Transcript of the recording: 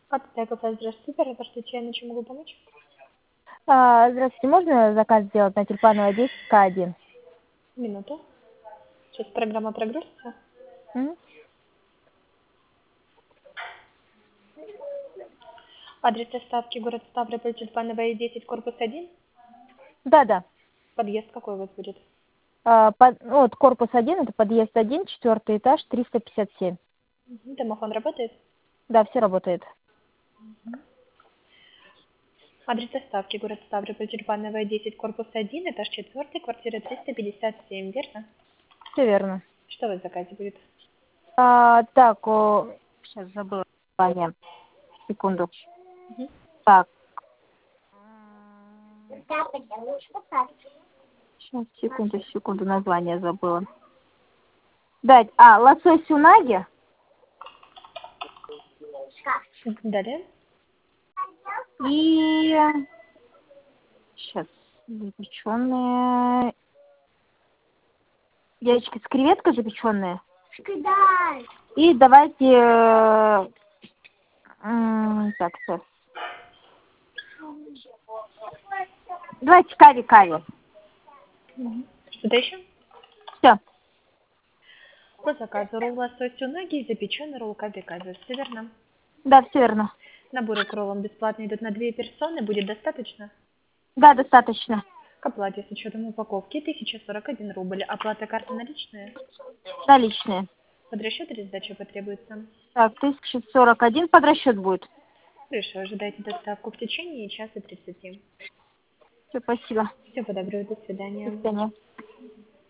Отель кафе, здравствуйте, оператор я на чем могу помочь? Здравствуйте, можно заказ сделать на Тюльпановая 10К1? Минуту. Сейчас программа прогрузится. М? Адрес доставки город Ставрополь, Тюльпановая, 10, корпус 1. Да. Подъезд какой у вас будет? Вот корпус 1, это подъезд 1, 4 этаж, 357. Домофон работает? Да, все работает. Адрес доставки город Ставрополь, Тюльпановая, 10, корпус 1, этаж 4, квартира 357, верно? Все верно. Что у вас в заказе будет? Сейчас забыла название. Секунду. Мгм. Так. Сейчас, секунду, название забыла. Лосось унаги. Далее. И сейчас запеченные яички с креветкой запеченные. И давайте сейчас. Давайте карри. Что-то еще? Все. По заказу ролл лосось унаги и запеченный ролл каби-каби. Все верно? Да, все верно. Наборы к роллам бесплатно идут на 2 персоны. Будет достаточно? Да, достаточно. К оплате с учетом упаковки 1041 рубль. Оплата карты наличная? Наличные. Под расчет или сдача потребуется? Так, 1041 под расчет будет. Хорошо, ожидайте доставку в течение часа 30. Все, спасибо. Всего доброго, до До свидания. свидания.